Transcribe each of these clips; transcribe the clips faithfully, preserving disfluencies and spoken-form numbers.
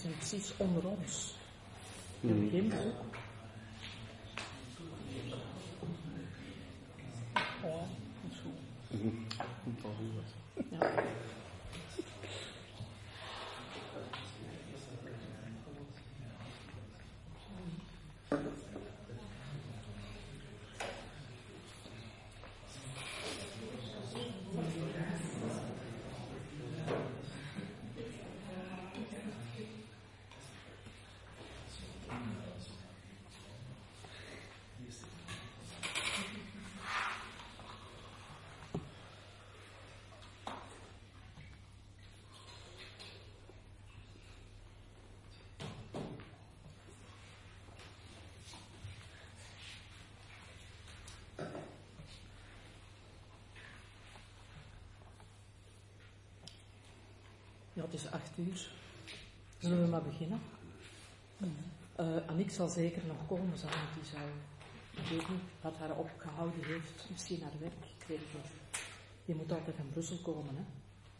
zijn precies onder ons. We hebben geen bezoek. Oh, dat is goed. Ja. Ja, het is acht uur. Zullen we maar beginnen? Uh, Annick zal zeker nog komen, zal die zou, ik weet niet wat haar opgehouden heeft, misschien naar werk, ik weet het niet. Je moet altijd naar Brussel komen, hè.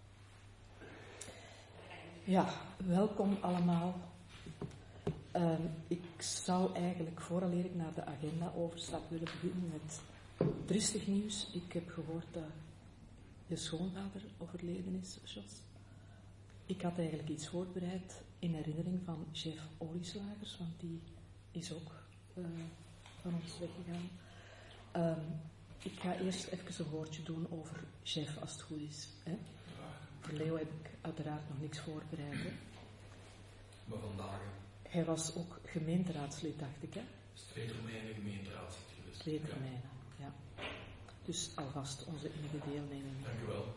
Ja, welkom allemaal. Uh, ik zou eigenlijk, vooraleer ik naar de agenda overstap, willen beginnen met triestig nieuws. Ik heb gehoord dat je schoonvader overleden is, Jos. Ik had eigenlijk iets voorbereid in herinnering van chef Olieslagers, want die is ook uh, van ons weggegaan. Um, ik ga eerst even een woordje doen over chef, als het goed is. Hè? Voor Leo heb ik uiteraard nog niks voorbereid. Hè? Maar vandaag... Hij was ook gemeenteraadslid, dacht ik, hè? Twee termijnen gemeenteraadslid geweest. Twee termijnen, ja. ja. Dus alvast onze innige deelneming. Dank u wel.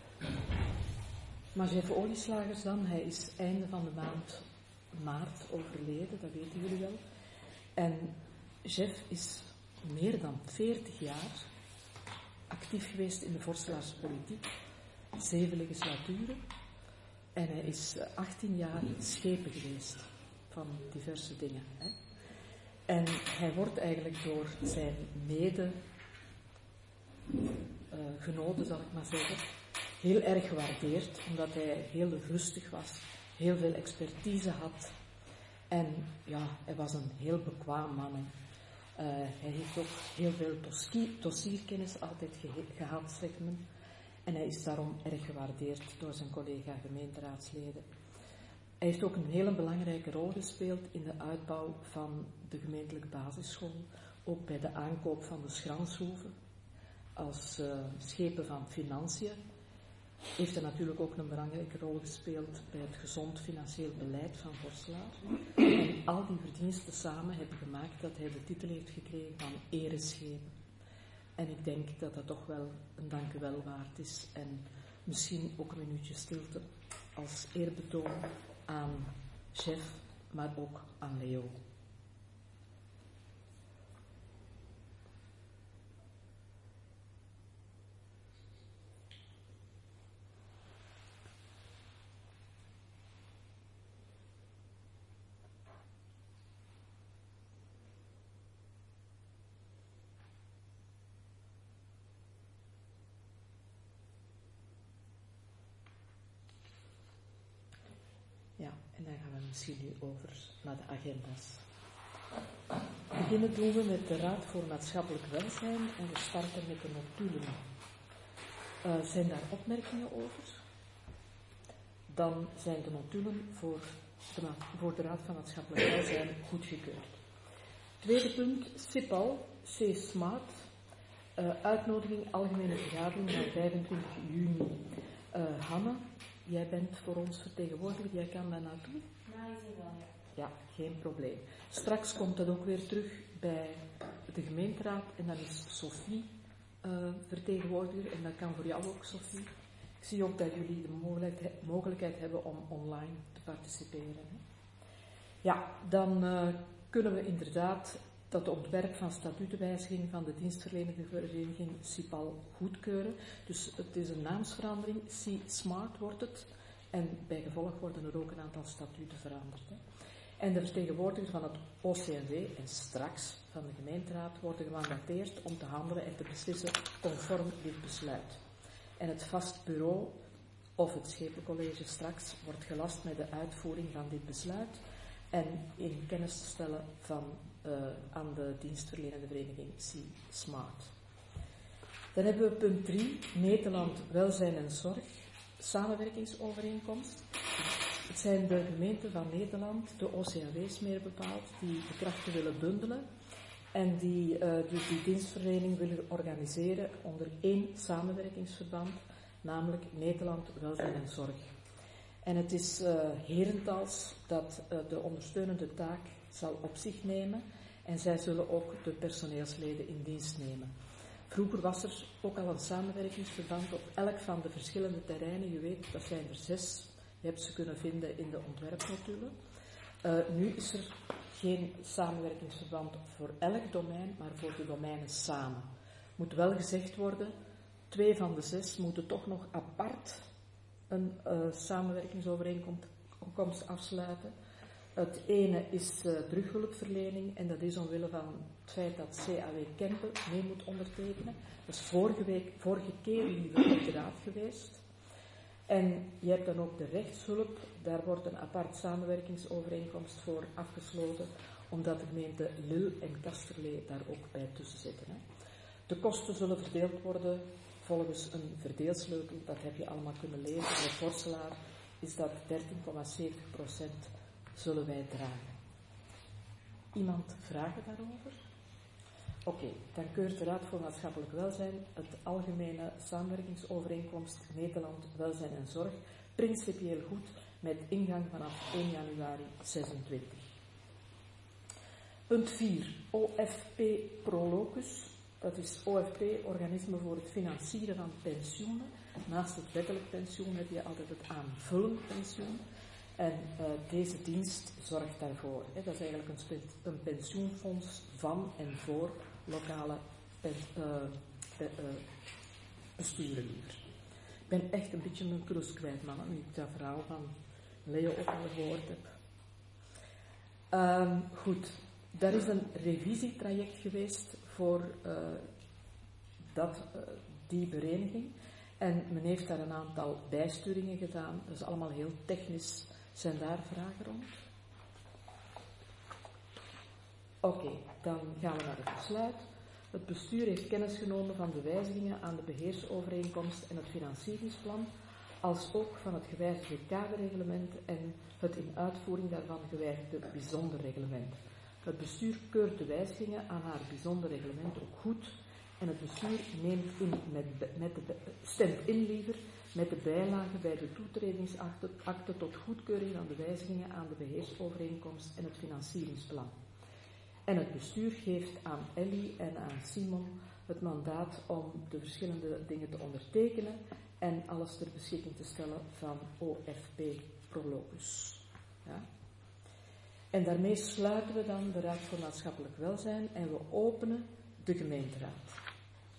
Maar chef Olieslagers dan, hij is einde van de maand maart overleden, dat weten jullie wel. En chef is meer dan veertig jaar actief geweest in de Vorstelaarse politiek, zeven legislaturen. En hij is achttien jaar schepen geweest van diverse dingen. Hè. En hij wordt eigenlijk door zijn mede uh, genoten, zal ik maar zeggen, heel erg gewaardeerd, omdat hij heel rustig was, heel veel expertise had. En ja, hij was een heel bekwaam man. Uh, hij heeft ook heel veel dossierkennis altijd ge- gehad, zegt men. En hij is daarom erg gewaardeerd door zijn collega-gemeenteraadsleden. Hij heeft ook een hele belangrijke rol gespeeld in de uitbouw van de gemeentelijke basisschool, ook bij de aankoop van de Schranshoeve, als uh, schepen van financiën. Heeft hij natuurlijk ook een belangrijke rol gespeeld bij het gezond financieel beleid van Vorselaar. En al die verdiensten samen hebben gemaakt dat hij de titel heeft gekregen van ereschepen. En ik denk dat dat toch wel een dank u wel waard is. En misschien ook een minuutje stilte als eerbetoon aan chef, maar ook aan Leo. Ja, en dan gaan we misschien nu over naar de agenda's. Beginnen doen we met de Raad voor Maatschappelijk Welzijn en we starten met de notulen. Uh, zijn daar opmerkingen over? Dan zijn de notulen voor de, voor de Raad van Maatschappelijk Welzijn goedgekeurd. Tweede punt, CIPAL, C-Smart, uh, uitnodiging algemene vergadering van vijfentwintig juni. Uh, Hanne, jij bent voor ons vertegenwoordiger, jij kan daar naartoe? Nou, ik zie wel, ja. Ja, geen probleem. Straks komt dat ook weer terug bij de gemeenteraad en dan is Sophie uh, vertegenwoordiger en dat kan voor jou ook, Sophie. Ik zie ook dat jullie de mogelijkheid, mogelijkheid hebben om online te participeren. Hè. Ja, dan uh, kunnen we inderdaad dat ontwerp van statutenwijziging van de dienstverlenende vereniging CIPAL goedkeuren. Dus het is een naamsverandering, C-Smart wordt het. En bij gevolg worden er ook een aantal statuten veranderd. Hè. En de vertegenwoordigers van het O C M W en straks van de gemeenteraad worden gemandateerd om te handelen en te beslissen conform dit besluit. En het vast bureau of het Schepencollege straks wordt gelast met de uitvoering van dit besluit en in kennis te stellen van, uh, aan de dienstverlenende vereniging C-Smart. Dan hebben we punt drie, Nederland Welzijn en Zorg, samenwerkingsovereenkomst. Het zijn de gemeenten van Nederland, de O C A W's meer bepaald, die de krachten willen bundelen en die uh, dus die dienstverlening willen organiseren onder één samenwerkingsverband, namelijk Nederland Welzijn en Zorg. En het is uh, Herentals dat uh, de ondersteunende taak zal op zich nemen en zij zullen ook de personeelsleden in dienst nemen. Vroeger was er ook al een samenwerkingsverband op elk van de verschillende terreinen. Je weet, dat zijn er zes. Je hebt ze kunnen vinden in de ontwerpnotulen. Uh, nu is er geen samenwerkingsverband voor elk domein, maar voor de domeinen samen. Moet wel gezegd worden, twee van de zes moeten toch nog apart een uh, samenwerkingsovereenkomst afsluiten. Het ene is uh, terughulpverlening en dat is omwille van het feit dat C A W Kempen mee moet ondertekenen. Dat is vorige, week, vorige keer liever op de raad geweest. En je hebt dan ook de rechtshulp, daar wordt een apart samenwerkingsovereenkomst voor afgesloten, omdat de gemeente Lille en Kasterlee daar ook bij tussen zitten. Hè. De kosten zullen verdeeld worden volgens een verdeelsleutel, dat heb je allemaal kunnen lezen. De Vorselaar is dat dertien komma zeventig procent zullen wij dragen. Iemand vragen daarover? Oké, okay, dan keurt de Raad voor Maatschappelijk Welzijn het algemene samenwerkingsovereenkomst Nederland Welzijn en Zorg principieel goed met ingang vanaf één januari zesentwintig. Punt vier. O F P Prolocus. Dat is O F P, Organisme voor het Financieren van Pensioenen. Naast het wettelijk pensioen heb je altijd het aanvullend pensioen. En uh, deze dienst zorgt daarvoor. Hè. Dat is eigenlijk een, spe- een pensioenfonds van en voor lokale pen- uh, uh, uh, besturen liever. Ik ben echt een beetje mijn krus kwijt, mannen, nu ik dat verhaal van Leo ook al gehoord heb. Um, goed, daar is een revisietraject geweest voor uh, dat, uh, die vereniging. En men heeft daar een aantal bijsturingen gedaan. Dat is allemaal heel technisch. Zijn daar vragen rond? Oké, okay, dan gaan we naar het besluit. Het bestuur heeft kennis genomen van de wijzigingen aan de beheersovereenkomst en het financieringsplan, als ook van het gewijzigde kaderreglement en het in uitvoering daarvan gewijzigde bijzonder reglement. Het bestuur keurt de wijzigingen aan haar bijzonder reglement ook goed en het bestuur neemt in met, met de, stemt in liever met de bijlage bij de toetredingsakte akte tot goedkeuring van de wijzigingen aan de beheersovereenkomst en het financieringsplan. En het bestuur geeft aan Ellie en aan Simon het mandaat om de verschillende dingen te ondertekenen en alles ter beschikking te stellen van O F P Prolocus. Ja? En daarmee sluiten we dan de Raad voor Maatschappelijk Welzijn en we openen de gemeenteraad.